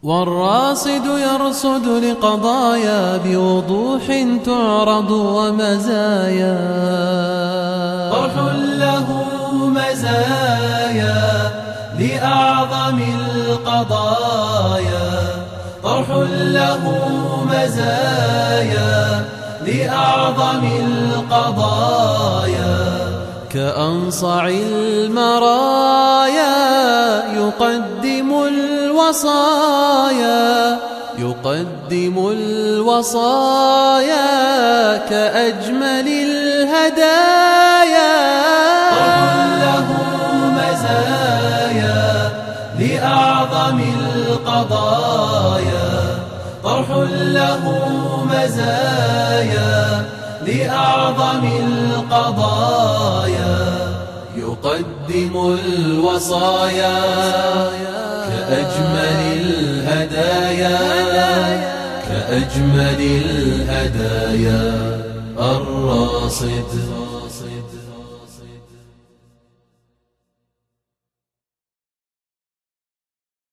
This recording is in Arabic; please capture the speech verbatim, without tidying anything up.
والراصد يرصد لقضايا بوضوح تعرض ومزايا. طرح له مزايا لأعظم القضايا، طرح له مزايا لأعظم القضايا. كأنصع المرايا يقدم الوصايا، يقدم الوصايا كأجمل الهدايا. طرح له مزايا لأعظم القضايا، طرح له مزايا لأعظم القضايا. يقدم الوصايا كأجمل الهدايا، كأجمل الهدايا. الراصد